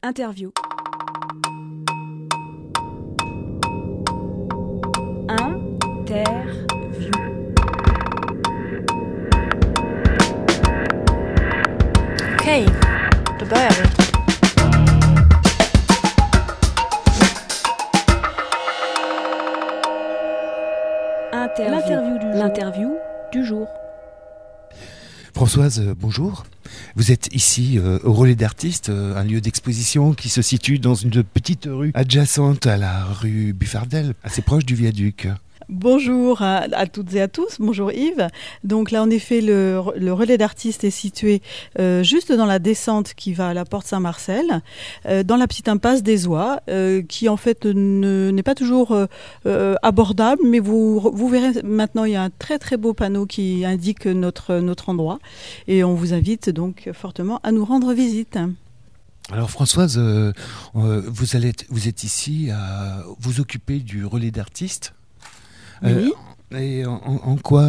Interview. Interview. Okej, då börjar vi. L'interview du jour. Françoise, bonjour. Vous êtes ici au Relais d'Artistes, un lieu d'exposition qui se situe dans une petite rue adjacente à la rue Buffardel, assez proche du viaduc. Bonjour à toutes et à tous, bonjour Yves. Donc là en effet le Relais d'Artistes est situé juste dans la descente qui va à la porte Saint-Marcel, dans la petite impasse des Oies, qui en fait n'est pas toujours abordable, mais vous verrez maintenant il y a un très très beau panneau qui indique notre endroit et on vous invite donc fortement à nous rendre visite. Alors Françoise, vous êtes ici à vous occuper du Relais d'Artistes. Oui. Et en quoi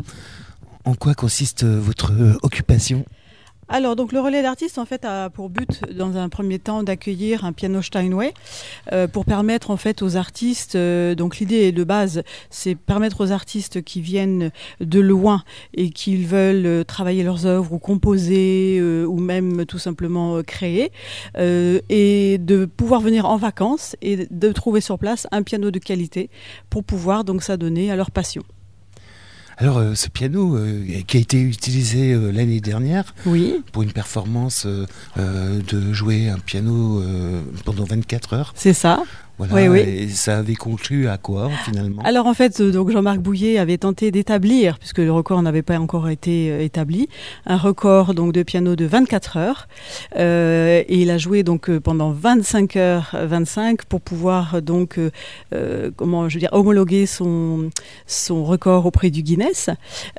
consiste votre occupation ? Alors, donc, le Relais d'Artistes, en fait, a pour but, dans un premier temps, d'accueillir un piano Steinway pour permettre, en fait, aux artistes, donc l'idée de base, c'est permettre aux artistes qui viennent de loin et qui veulent travailler leurs œuvres ou composer ou même tout simplement créer et de pouvoir venir en vacances et de trouver sur place un piano de qualité pour pouvoir donc s'adonner à leur passion. Alors, ce piano qui a été utilisé l'année dernière Oui. pour une performance de jouer un piano pendant 24 heures. C'est ça. Voilà, oui, oui. Et ça avait conclu à quoi finalement ? Alors en fait, donc Jean-Marc Bouillet avait tenté d'établir, puisque le record n'avait pas encore été établi, un record donc de piano de 24 heures. Et il a joué donc pendant 25 heures 25 pour pouvoir donc homologuer son record auprès du Guinness.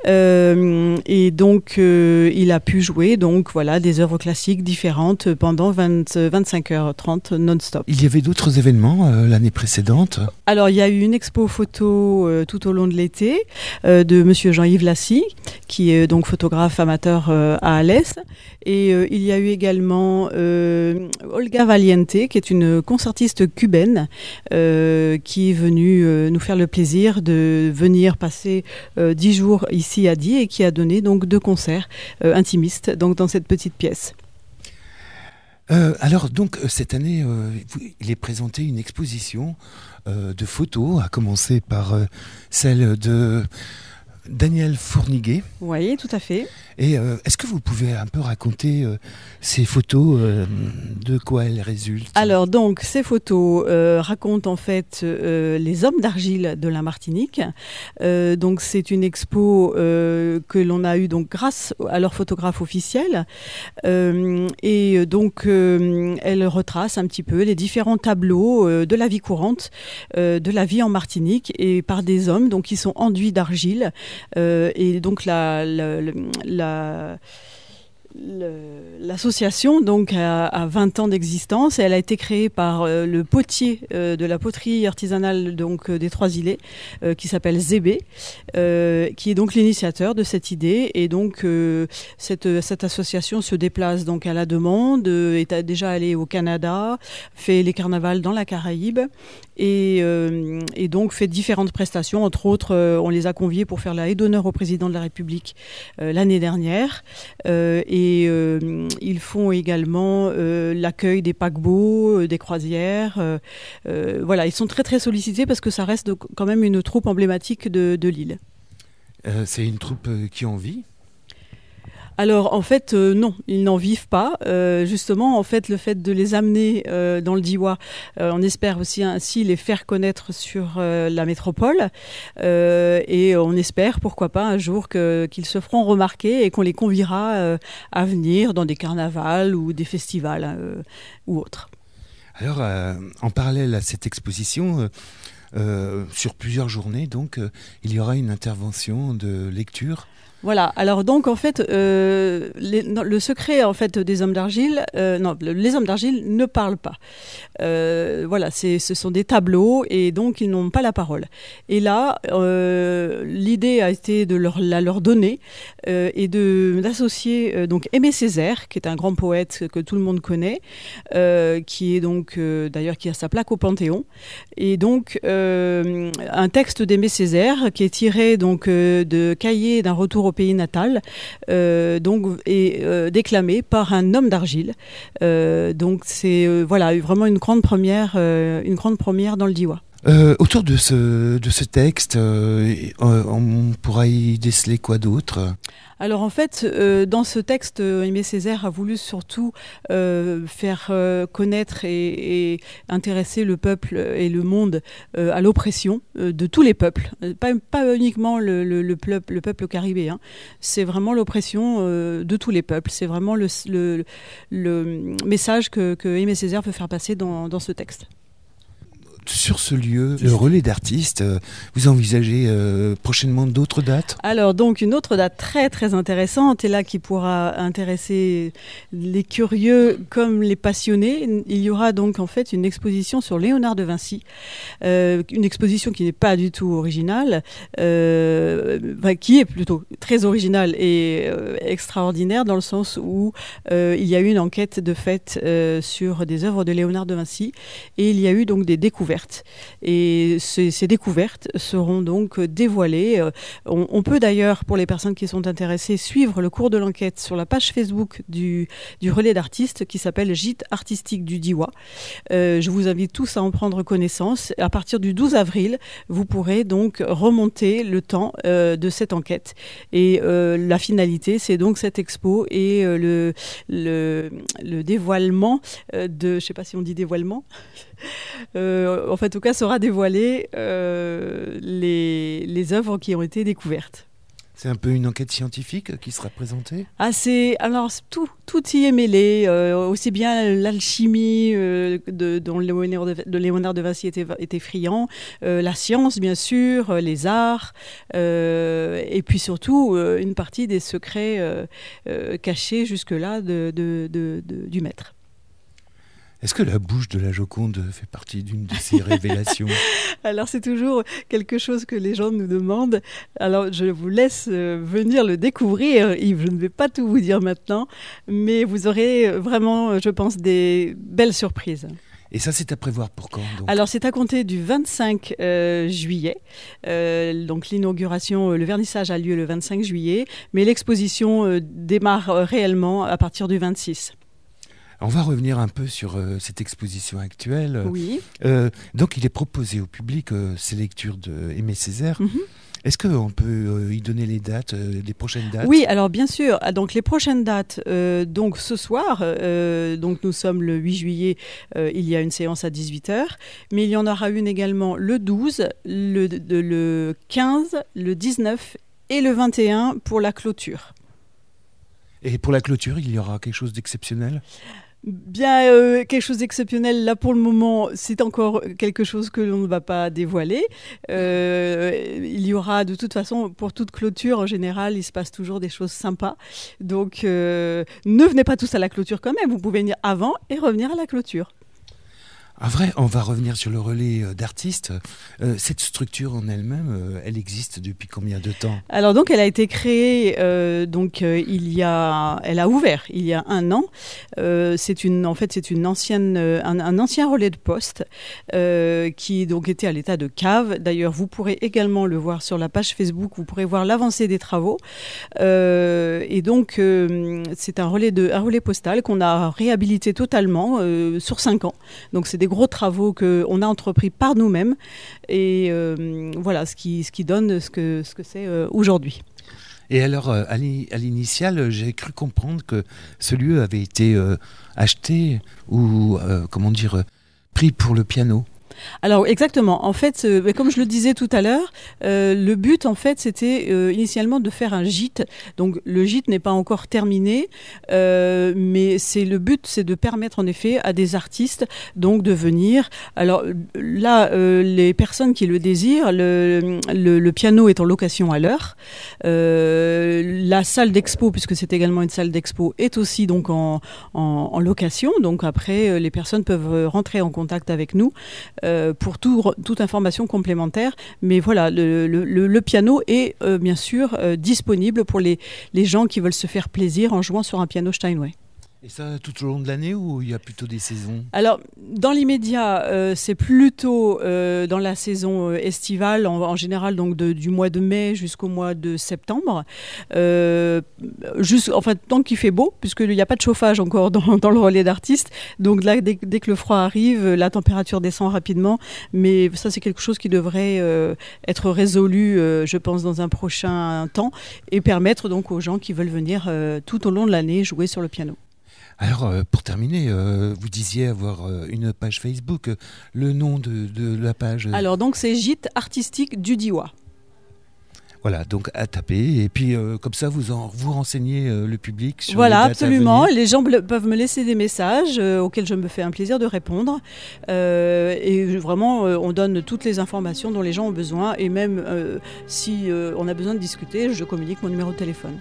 Et donc il a pu jouer donc voilà des œuvres classiques différentes pendant 25 heures 30 non-stop. Il y avait d'autres événements l'année précédente ? Alors, il y a eu une expo photo tout au long de l'été de monsieur Jean-Yves Lassie, qui est donc photographe amateur à Alès. Et il y a eu également Olga Valiente, qui est une concertiste cubaine, qui est venue nous faire le plaisir de venir passer 10 jours ici à Die et qui a donné donc 2 concerts intimistes donc, dans cette petite pièce. Alors donc cette année, il est présenté une exposition de photos, à commencer par celle de Daniel Fourniguet. Oui, tout à fait. Et est-ce que vous pouvez un peu raconter ces photos, de quoi elles résultent ? Alors donc, ces photos racontent en fait les hommes d'argile de la Martinique. Donc c'est une expo que l'on a eue donc grâce à leur photographe officiel. Et donc elle retrace un petit peu les différents tableaux de la vie courante, de la vie en Martinique et par des hommes donc qui sont enduits d'argile. Et donc l'association donc a 20 ans d'existence et elle a été créée par le potier de la poterie artisanale donc des Trois-Îlets qui s'appelle Zébé, qui est donc l'initiateur de cette idée. Et donc cette association se déplace donc à la demande, est déjà allée au Canada, fait les carnavals dans la Caraïbe et donc fait différentes prestations. Entre autres, on les a conviés pour faire la haie d'honneur au président de la République l'année dernière. Et ils font également l'accueil des paquebots, des croisières. Voilà, ils sont très très sollicités parce que ça reste quand même une troupe emblématique de l'île. C'est une troupe qui en vit ? Alors en fait non, ils n'en vivent pas. Justement en fait le fait de les amener dans le Diois, on espère aussi ainsi les faire connaître sur la métropole et on espère pourquoi pas un jour qu'ils se feront remarquer et qu'on les conviera à venir dans des carnavals ou des festivals ou autres. Alors en parallèle à cette exposition, sur plusieurs journées donc, il y aura une intervention de lecture Voilà. Alors donc en fait, le secret en fait des hommes d'argile, les hommes d'argile ne parlent pas. Voilà, ce sont des tableaux et donc ils n'ont pas la parole. Et là, l'idée a été de leur donner et d'associer donc Aimé Césaire, qui est un grand poète que tout le monde connaît, qui est donc d'ailleurs qui a sa plaque au Panthéon, et donc un texte d'Aimé Césaire qui est tiré donc de Cahiers d'un retour au pays natal, déclamé par un homme d'argile. Donc c'est voilà vraiment une grande première dans le Diois. Autour de ce texte, on pourra y déceler quoi d'autre ? Alors en fait, dans ce texte, Aimé Césaire a voulu surtout faire connaître et intéresser le peuple et le monde à l'oppression de tous les peuples, pas uniquement le peuple caribéen. C'est vraiment l'oppression de tous les peuples. C'est vraiment le message que Aimé Césaire veut faire passer dans ce texte. Sur ce lieu, le relais d'artistes, vous envisagez prochainement d'autres dates ? Alors donc une autre date très très intéressante et là qui pourra intéresser les curieux comme les passionnés. Il y aura donc en fait une exposition sur Léonard de Vinci, une exposition qui n'est pas du tout originale, qui est plutôt très originale et extraordinaire dans le sens où il y a eu une enquête de fait sur des œuvres de Léonard de Vinci et il y a eu donc des découvertes. Et ces découvertes seront donc dévoilées. On peut d'ailleurs, pour les personnes qui sont intéressées, suivre le cours de l'enquête sur la page Facebook du relais d'artistes qui s'appelle Gîte artistique du Diois. Je vous invite tous à en prendre connaissance. À partir du 12 avril, vous pourrez donc remonter le temps de cette enquête. Et la finalité, c'est donc cette expo et le dévoilement de... Je ne sais pas si on dit dévoilement. En fait, en tout cas, sera dévoilé les œuvres qui ont été découvertes. C'est un peu une enquête scientifique qui sera présentée ? Alors, tout y est mêlé, aussi bien l'alchimie dont Léonard de Vinci était friand, la science, bien sûr, les arts, et puis surtout une partie des secrets cachés jusque-là du maître. Est-ce que la bouche de la Joconde fait partie d'une de ces révélations ? Alors c'est toujours quelque chose que les gens nous demandent. Alors je vous laisse venir le découvrir, Yves. Je ne vais pas tout vous dire maintenant, mais vous aurez vraiment, je pense, des belles surprises. Et ça, c'est à prévoir pour quand donc ? Alors, c'est à compter du 25 juillet. Donc, l'inauguration, le vernissage a lieu le 25 juillet, mais l'exposition démarre réellement à partir du 26. On va revenir un peu sur cette exposition actuelle. Oui. Donc, il est proposé au public ces lectures d'Aimé Césaire. Mm-hmm. Est-ce qu'on peut y donner les dates, les prochaines dates ? Oui, alors bien sûr. Donc les prochaines dates, donc ce soir, donc nous sommes le 8 juillet, il y a une séance à 18h, mais il y en aura une également le 12, le 15, le 19 et le 21 pour la clôture. Et pour la clôture, il y aura quelque chose d'exceptionnel ? Bien, quelque chose d'exceptionnel, là pour le moment, c'est encore quelque chose que l'on ne va pas dévoiler. Il y aura de toute façon, pour toute clôture, en général, il se passe toujours des choses sympas. Donc, ne venez pas tous à la clôture quand même, vous pouvez venir avant et revenir à la clôture. En vrai, on va revenir sur le relais d'artistes. Cette structure en elle-même, elle existe depuis combien de temps ? Alors donc, elle a été créée, elle a ouvert il y a 1 an. C'est un ancien relais de poste qui donc était à l'état de cave. D'ailleurs, vous pourrez également le voir sur la page Facebook. Vous pourrez voir l'avancée des travaux. Et donc, c'est un relais postal qu'on a réhabilité totalement sur 5 ans. Donc, c'est des gros travaux qu'on a entrepris par nous-mêmes et voilà ce qui donne ce que c'est aujourd'hui. Et alors, à l'initiale, j'ai cru comprendre que ce lieu avait été acheté ou, pris pour le piano. Alors exactement. En fait, comme je le disais tout à l'heure, le but en fait c'était initialement de faire un gîte. Donc le gîte n'est pas encore terminé, mais le but c'est de permettre en effet à des artistes donc de venir. Alors là, les personnes qui le désirent, le piano est en location à l'heure. La salle d'expo, puisque c'est également une salle d'expo, est aussi donc en location. Donc après, les personnes peuvent rentrer en contact avec nous. Pour toute information complémentaire. Mais voilà, le piano est bien sûr disponible pour les gens qui veulent se faire plaisir en jouant sur un piano Steinway. Et ça tout au long de l'année ou il y a plutôt des saisons ? Alors, dans l'immédiat, c'est plutôt dans la saison estivale, en général donc du mois de mai jusqu'au mois de septembre. Tant qu'il fait beau, puisqu'il n'y a pas de chauffage encore dans le relais d'artistes. Donc là, dès que le froid arrive, la température descend rapidement. Mais ça, c'est quelque chose qui devrait être résolu, je pense, dans un prochain temps et permettre donc aux gens qui veulent venir tout au long de l'année jouer sur le piano. Alors, pour terminer, vous disiez avoir une page Facebook. Le nom de la page Alors, donc, c'est Gîte artistique du Diois. Voilà, donc à taper. Et puis, comme ça, vous renseignez le public sur voilà, les dates absolument. à venir. Les gens peuvent me laisser des messages auxquels je me fais un plaisir de répondre. Et vraiment, on donne toutes les informations dont les gens ont besoin. Et même si on a besoin de discuter, je communique mon numéro de téléphone.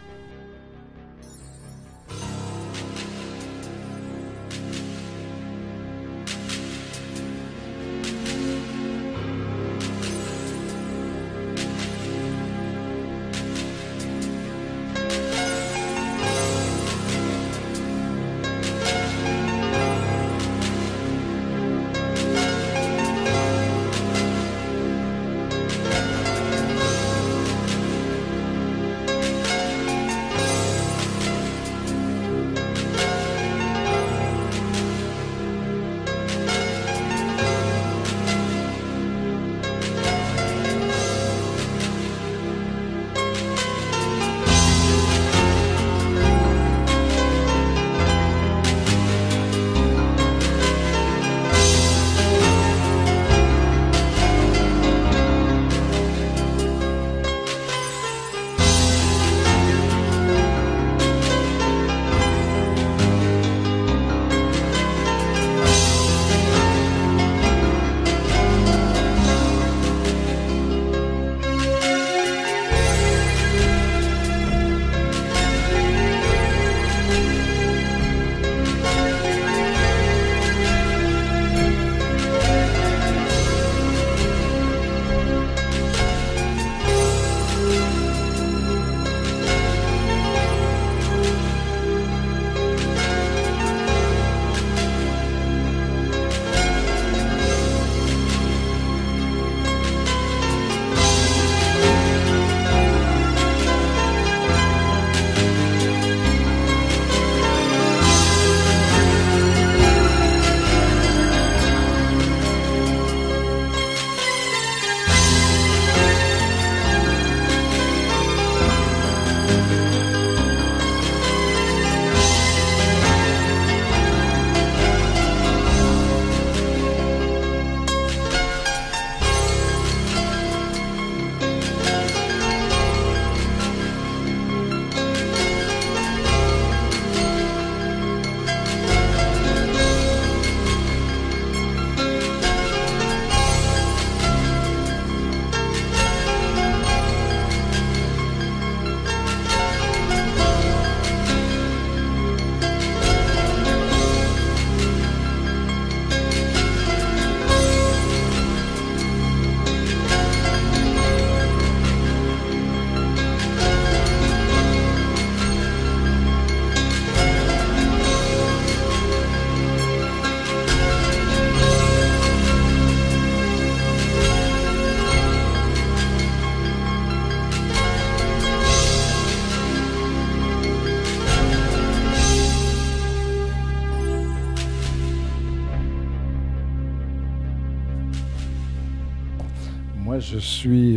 Moi, je suis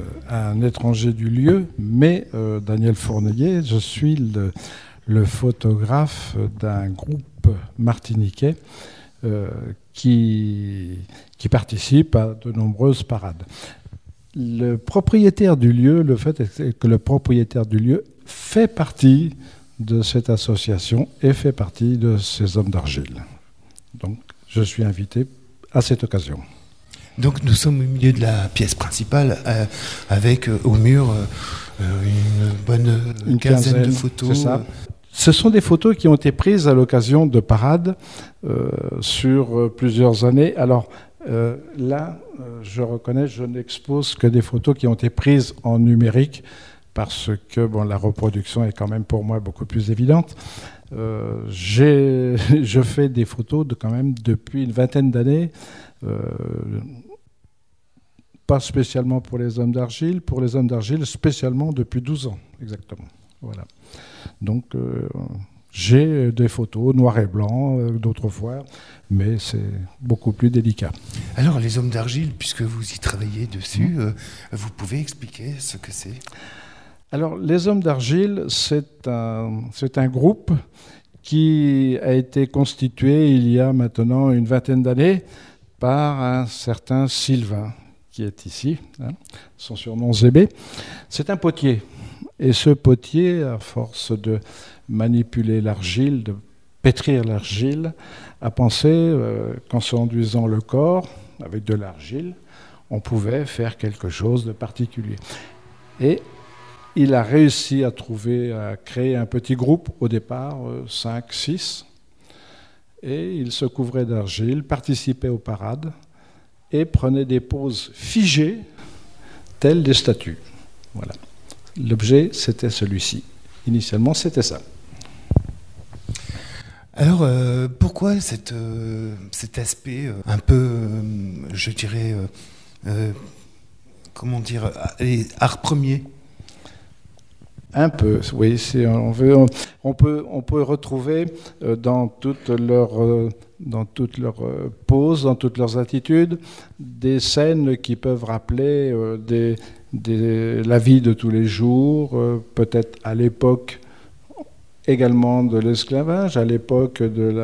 un étranger du lieu, mais Daniel Fournier, je suis le photographe d'un groupe martiniquais qui participent à de nombreuses parades. Le propriétaire du lieu, le fait est que le propriétaire du lieu fait partie de cette association et fait partie de ces hommes d'argile. Donc, je suis invité à cette occasion. Donc nous sommes au milieu de la pièce principale avec au mur une quinzaine de photos. C'est ça. Ce sont des photos qui ont été prises à l'occasion de parades sur plusieurs années. Alors là, je reconnais, je n'expose que des photos qui ont été prises en numérique parce que la reproduction est quand même pour moi beaucoup plus évidente. Je fais des photos quand même depuis une vingtaine d'années. Pas spécialement pour les hommes d'argile, pour les hommes d'argile spécialement depuis 12 ans, exactement. Voilà. Donc j'ai des photos noir et blanc d'autrefois, mais c'est beaucoup plus délicat. Alors les hommes d'argile, puisque vous y travaillez dessus, vous pouvez expliquer ce que c'est ? Alors les hommes d'argile, c'est un groupe qui a été constitué il y a maintenant une vingtaine d'années par un certain Sylvain, qui est ici, son surnom Zébé. C'est un potier. Et ce potier, à force de manipuler l'argile, de pétrir l'argile, a pensé qu'en s'enduisant le corps avec de l'argile, on pouvait faire quelque chose de particulier. Et il a réussi à créer un petit groupe, au départ 5, 6, et il se couvrait d'argile, participait aux parades, et prenait des poses figées, telles des statues. Voilà. L'objet, c'était celui-ci. Initialement, c'était ça. Alors, pourquoi cet aspect un peu, je dirais, comment dire, art premier ? Un peu, oui. On peut retrouver dans toutes leurs poses, dans toutes leurs attitudes, des scènes qui peuvent rappeler la vie de tous les jours, peut-être à l'époque également de l'esclavage, à l'époque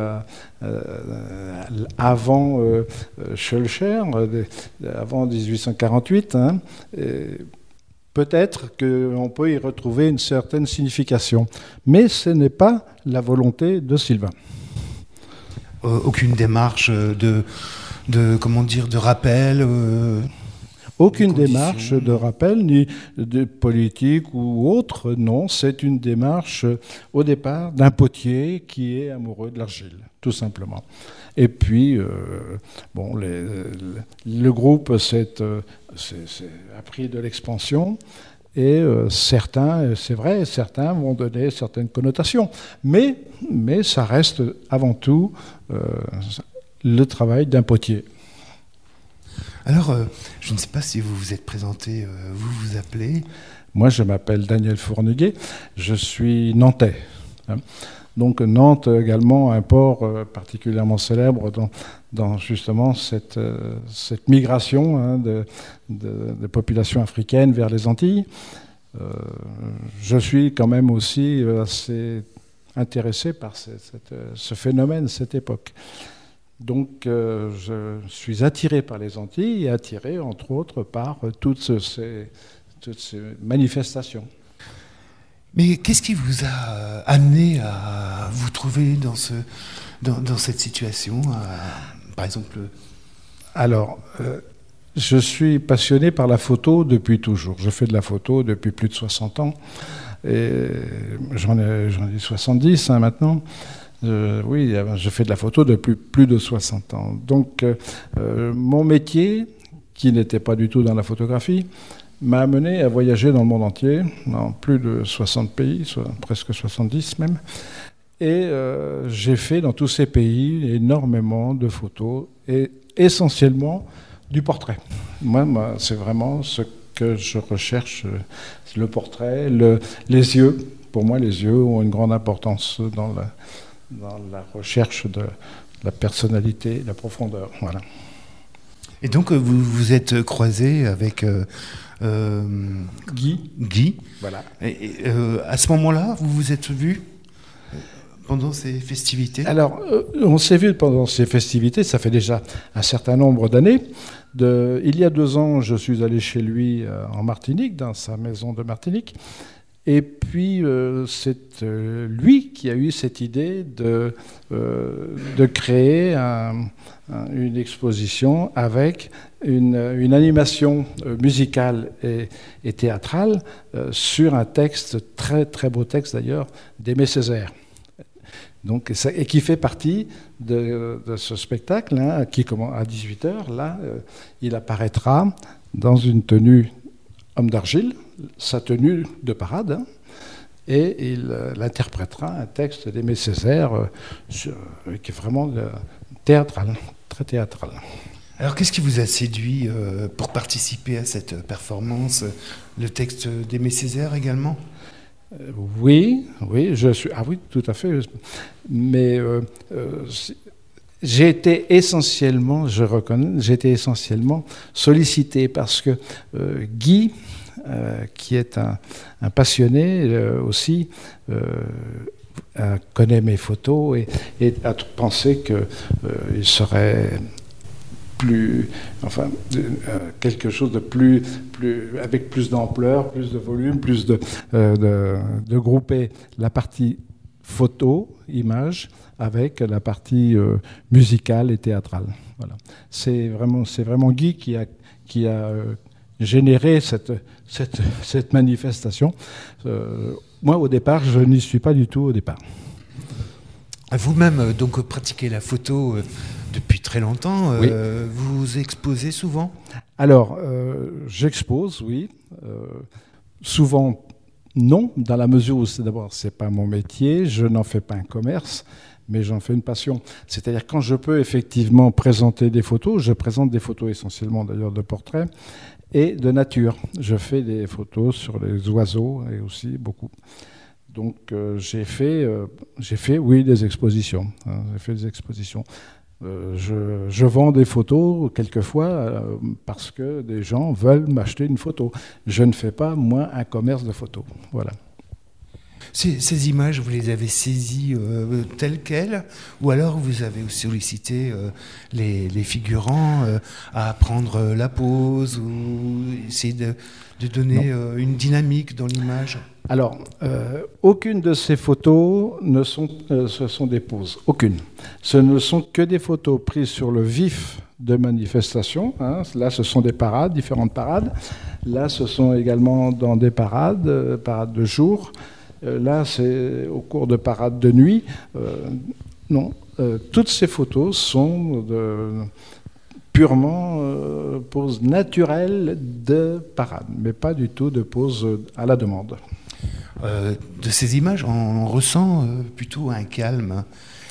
avant Schœlcher, avant 1848. Peut-être qu'on peut y retrouver une certaine signification. Mais ce n'est pas la volonté de Sylvain. Aucune démarche de rappel Aucune démarche de rappel, ni de politique ou autre, non. C'est une démarche, au départ, d'un potier qui est amoureux de l'argile, tout simplement. Et puis, le groupe a pris de l'expansion et certains vont donner certaines connotations. Mais ça reste avant tout le travail d'un potier. Alors, je ne sais pas si vous vous êtes présenté, vous vous appelez ? Moi, je m'appelle Daniel Fourneguet, je suis nantais. Donc Nantes également, un port particulièrement célèbre dans justement cette migration de populations africaines vers les Antilles. Je suis quand même aussi assez intéressé par ce phénomène, cette époque. Donc je suis attiré par les Antilles et attiré entre autres par toutes ces manifestations. Mais qu'est-ce qui vous a amené à vous trouver dans cette situation, par exemple ? Alors, je suis passionné par la photo depuis toujours. Je fais de la photo depuis plus de 60 ans. Et j'en ai 70 maintenant. Oui, je fais de la photo depuis plus de 60 ans. Donc, mon métier, qui n'était pas du tout dans la photographie, m'a amené à voyager dans le monde entier, dans plus de 60 pays, presque 70 même. Et j'ai fait dans tous ces pays énormément de photos, et essentiellement du portrait. Moi, c'est vraiment ce que je recherche, le portrait, les yeux. Pour moi, les yeux ont une grande importance dans la recherche de la personnalité, la profondeur. Voilà. Et donc, vous vous êtes croisé avec Guy. Guy. Voilà. Et à ce moment-là, vous vous êtes vus ? pendant ces festivités? Alors, on s'est vu pendant ces festivités, ça fait déjà un certain nombre d'années. Il y a 2 ans, je suis allé chez lui en Martinique, dans sa maison de Martinique. Et puis, c'est lui qui a eu cette idée de créer une exposition avec une animation musicale et théâtrale sur un texte, très très beau texte d'ailleurs, d'Aimé Césaire. Donc, et qui fait partie de ce spectacle, hein, qui commence à 18h. Là, il apparaîtra dans une tenue homme d'argile, sa tenue de parade, hein, et il interprétera un texte d'Aimé Césaire qui est vraiment théâtral, très théâtral. Alors, qu'est-ce qui vous a séduit pour participer à cette performance? Le texte d'Aimé Césaire également? Oui, je suis. Ah oui, tout à fait. Mais j'ai été essentiellement, je reconnais, sollicité parce que Guy, qui est un passionné aussi, connaît mes photos et a pensé qu'il serait quelque chose de plus avec plus d'ampleur, plus de volume, plus de grouper la partie photo, image, avec la partie musicale et théâtrale. Voilà. C'est vraiment Guy qui a généré cette manifestation. Moi, au départ, je n'y suis pas du tout au départ. Vous-même, donc, pratiquez la photo depuis très longtemps. Oui. Vous exposez souvent? Alors, j'expose, oui. Souvent, non, dans la mesure où, d'abord, ce n'est pas mon métier, je n'en fais pas un commerce, mais j'en fais une passion. C'est-à-dire, quand je peux effectivement présenter des photos, je présente des photos essentiellement d'ailleurs de portraits, et de nature. Je fais des photos sur les oiseaux, et aussi beaucoup. Donc, j'ai fait, oui, des expositions. Hein, j'ai fait des expositions. Je vends des photos quelquefois parce que des gens veulent m'acheter une photo. Je ne fais pas, moi, un commerce de photos. Voilà. Ces images, vous les avez saisies telles quelles, ou alors vous avez sollicité les figurants à prendre la pose, ou essayer de donner une dynamique dans l'image? Alors, aucune de ces photos ce sont des poses. Aucune. Ce ne sont que des photos prises sur le vif de manifestations. Hein. Là, ce sont des parades, différentes parades. Là, ce sont également dans des parades, parades de jour. Là, c'est au cours de parades de nuit. Non, toutes ces photos sont purement poses naturelles de parade, mais pas du tout de poses à la demande. De ces images, on ressent plutôt un calme.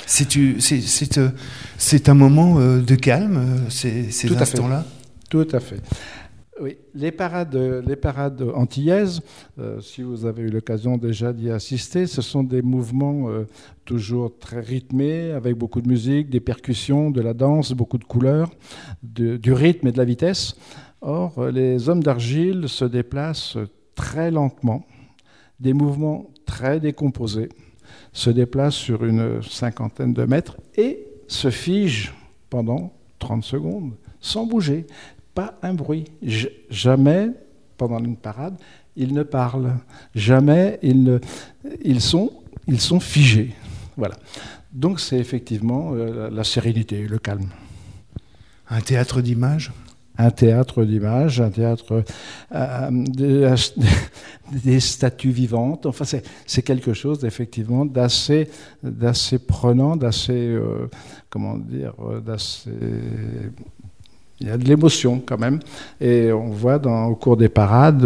C'est un moment de calme, ces instants-là? Tout à fait. Oui, les parades antillaises, si vous avez eu l'occasion déjà d'y assister, ce sont des mouvements toujours très rythmés, avec beaucoup de musique, des percussions, de la danse, beaucoup de couleurs, du rythme et de la vitesse. Or, les hommes d'argile se déplacent très lentement, des mouvements très décomposés, se déplacent sur une 50aine de mètres et se figent pendant 30 secondes, sans bouger. Pas un bruit. Jamais, pendant une parade, ils ne parlent. Jamais, ils sont figés. Voilà. Donc c'est effectivement la sérénité, le calme. Un théâtre d'images? Un théâtre d'images, un théâtre des statues vivantes. Enfin, c'est quelque chose effectivement d'assez prenant, d'assez il y a de l'émotion quand même. Et on voit au cours des parades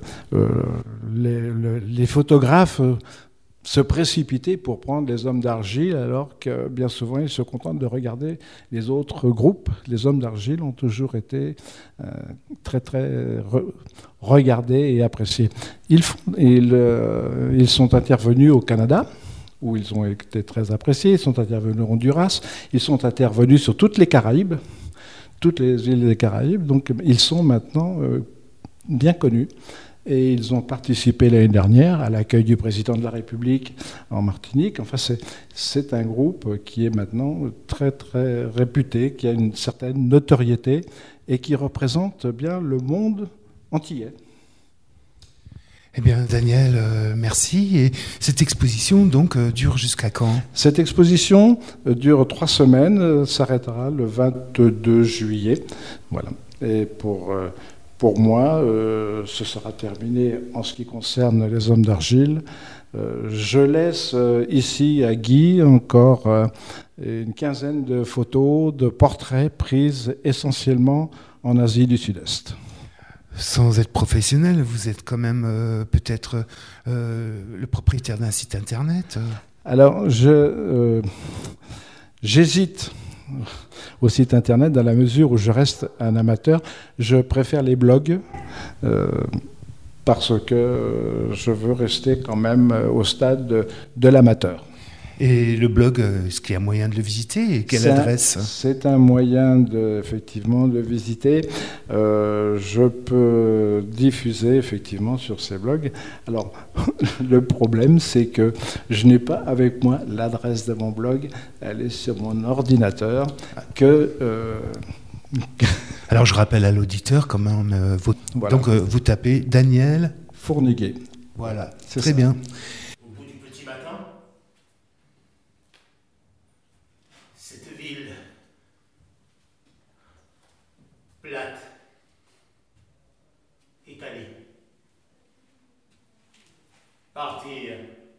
les photographes se précipiter pour prendre les hommes d'argile, alors que bien souvent ils se contentent de regarder les autres groupes. Les hommes d'argile ont toujours été très très regardés et appréciés. Ils sont intervenus au Canada, où ils ont été très appréciés. Ils sont intervenus au Honduras. Ils sont intervenus sur toutes les Caraïbes, toutes les îles des Caraïbes. Donc ils sont maintenant bien connus. Et ils ont participé l'année dernière à l'accueil du président de la République en Martinique. Enfin, c'est un groupe qui est maintenant très, très réputé, qui a une certaine notoriété et qui représente bien le monde antillais. Eh bien, Daniel, merci. Et cette exposition, donc, dure jusqu'à quand ? Cette exposition dure 3 semaines, s'arrêtera le 22 juillet. Voilà. Et pour moi, ce sera terminé en ce qui concerne les hommes d'argile. Je laisse ici à Guy encore une quinzaine de photos, de portraits prises essentiellement en Asie du Sud-Est. Sans être professionnel, vous êtes quand même peut-être le propriétaire d'un site internet. Alors, j'hésite au site internet dans la mesure où je reste un amateur. Je préfère les blogs parce que je veux rester quand même au stade de l'amateur. Et le blog, est-ce qu'il y a moyen de le visiter ? Et quelle adresse ? C'est un moyen effectivement de visiter. Je peux diffuser effectivement sur ces blogs. Alors, le problème, c'est que je n'ai pas avec moi l'adresse de mon blog. Elle est sur mon ordinateur. Alors, je rappelle à l'auditeur quand même. Voilà. Donc, vous tapez Daniel Fourniguet. Voilà, c'est très bien. Plate, étalée, partir.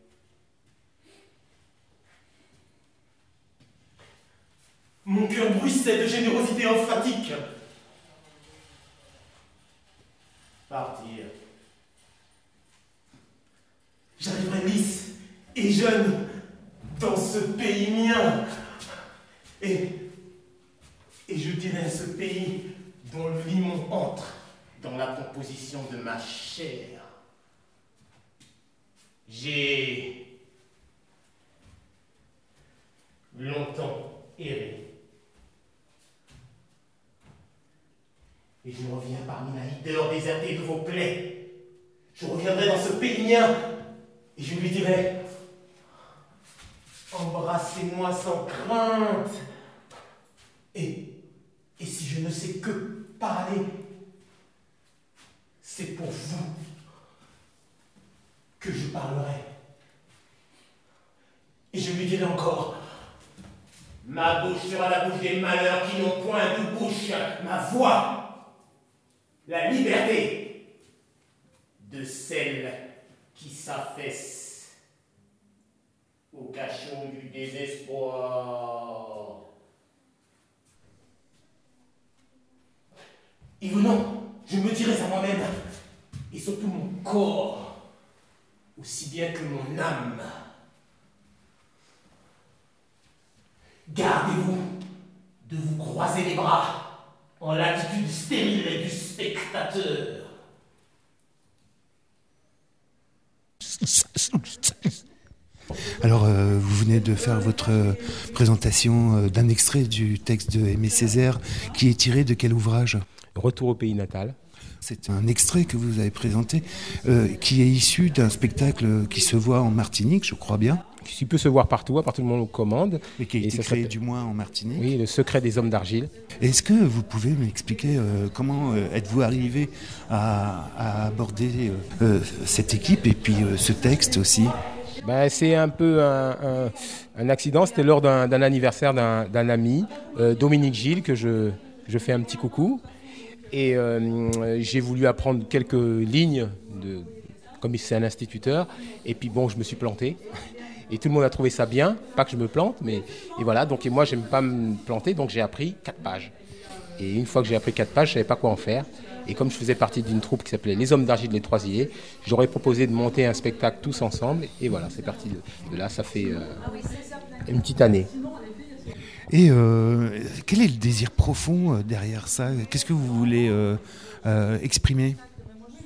Mon cœur bruissait de générosité emphatique. Partir. J'arriverai lisse et jeune dans ce pays mien. Et je dirai à ce pays dont le limon entre dans la composition de ma chair. J'ai longtemps erré. Et je reviens parmi la leader désertée de vos plaies. Je reviendrai dans ce pays mien et je lui dirai: embrassez-moi sans crainte. Et si je ne sais que parler, c'est pour vous que je parlerai. Et je lui dirai encore: ma bouche sera la bouche des malheurs qui n'ont point de bouche, ma voix, la liberté de celle qui s'affaisse au cachot du désespoir. Et venant, je me dirai à moi-même, et surtout mon corps, aussi bien que mon âme: gardez-vous de vous croiser les bras en l'attitude stérile du spectateur. Alors, vous venez de faire votre présentation d'un extrait du texte de Aimé Césaire, qui est tiré de quel ouvrage ? Retour au pays natal. C'est un extrait que vous avez présenté, qui est issu d'un spectacle qui se voit en Martinique, je crois bien. Qui peut se voir partout, à partir du moment où on commande. Et qui a été créé du moins en Martinique. Oui, Le secret des hommes d'argile. Est-ce que vous pouvez m'expliquer comment êtes-vous arrivé à aborder cette équipe et puis ce texte aussi ? C'est un peu un accident. C'était lors d'un anniversaire d'un ami, Dominique Gilles, que je fais un petit coucou. Et j'ai voulu apprendre quelques lignes, comme c'est un instituteur. Et puis je me suis planté. Et tout le monde a trouvé ça bien, pas que je me plante, et voilà. Donc moi, j'aime pas me planter, donc j'ai appris 4 pages. Et une fois que j'ai appris 4 pages, je savais pas quoi en faire. Et comme je faisais partie d'une troupe qui s'appelait Les Hommes d'Argile des Trois Îlets, j'aurais proposé de monter un spectacle tous ensemble. Et voilà, c'est parti de là. Ça fait une petite année. Et quel est le désir profond derrière ça ? Qu'est-ce que vous voulez exprimer ?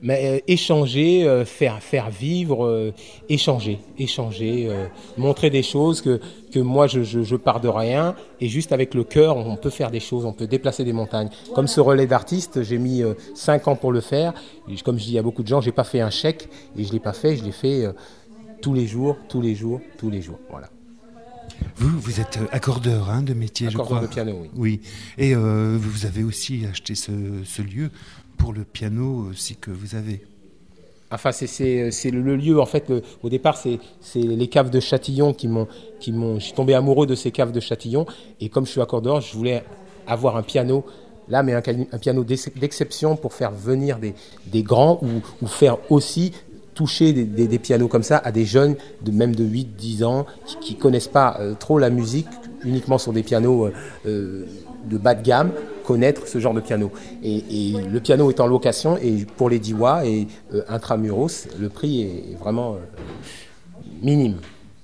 Mais échanger, faire vivre, échanger, montrer des choses que moi je pars de rien et juste avec le cœur on peut faire des choses, on peut déplacer des montagnes. Comme ce relais d'artistes, j'ai mis 5 ans pour le faire. Et comme je dis à beaucoup de gens, j'ai pas fait un chèque et je l'ai pas fait, je l'ai fait tous les jours. Voilà. Vous êtes accordeur de métier, je crois. Accordeur de piano, oui. Oui. Et vous avez aussi acheté ce lieu pour le piano aussi que vous avez. Enfin, c'est le lieu, en fait, au départ, c'est les caves de Châtillon je suis tombé amoureux de ces caves de Châtillon, et comme je suis accordeur, je voulais avoir un piano, là, mais un piano d'exception pour faire venir des grands, ou faire aussi toucher des pianos comme ça à des jeunes, même de 8-10 ans, qui connaissent pas trop la musique, uniquement sur des pianos de bas de gamme, connaître ce genre de piano. Et le piano est en location et pour les Diois et intramuros, le prix est vraiment minime.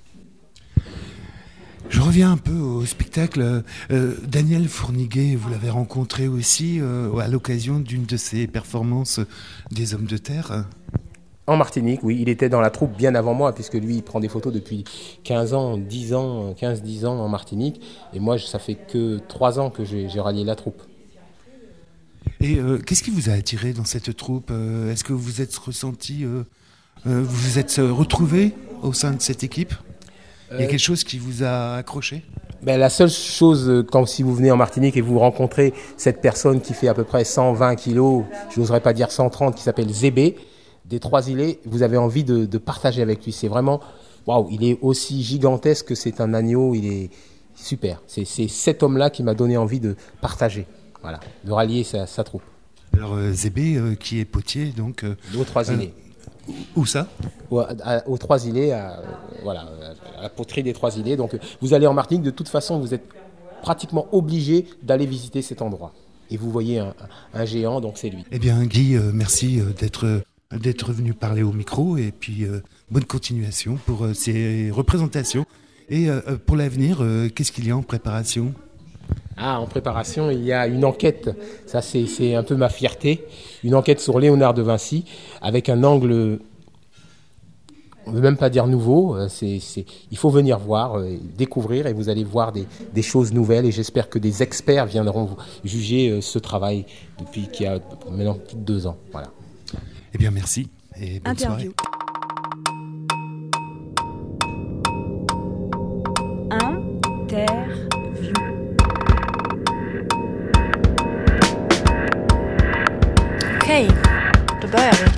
Je reviens un peu au spectacle. Daniel Fourniguet, vous l'avez rencontré aussi à l'occasion d'une de ses performances des Hommes de Terre. En Martinique, oui, il était dans la troupe bien avant moi, puisque lui, il prend des photos depuis 15 ans en Martinique. Et moi, ça fait que 3 ans que j'ai rallié la troupe. Et qu'est-ce qui vous a attiré dans cette troupe ? Est-ce que vous êtes ressenti, vous vous êtes retrouvé au sein de cette équipe ? Il y a quelque chose qui vous a accroché ? La seule chose, si vous venez en Martinique et vous rencontrez cette personne qui fait à peu près 120 kilos, je n'oserais pas dire 130, qui s'appelle Zébé, des Trois-Îlets, vous avez envie de partager avec lui. C'est vraiment, waouh, il est aussi gigantesque que c'est un agneau, il est super. C'est cet homme-là qui m'a donné envie de partager, voilà, de rallier sa troupe. Alors Zébé, qui est potier, donc... Aux Trois-Îlets. Où ça ? Aux Trois-Îlets, à la poterie des Trois-Îlets. Donc vous allez en Martinique, de toute façon, vous êtes pratiquement obligé d'aller visiter cet endroit. Et vous voyez un géant, donc c'est lui. Eh bien Guy, merci d'être venu parler au micro et puis bonne continuation pour ces représentations. Et pour l'avenir, qu'est-ce qu'il y a en préparation ? En préparation, il y a une enquête, ça c'est un peu ma fierté, une enquête sur Léonard de Vinci avec un angle, on ne veut même pas dire nouveau, il faut venir voir, découvrir et vous allez voir des choses nouvelles et j'espère que des experts viendront juger ce travail qui a maintenant plus de 2 ans. Voilà. Eh bien, merci et bonne Interview. Interview. Cave, de Beuerie.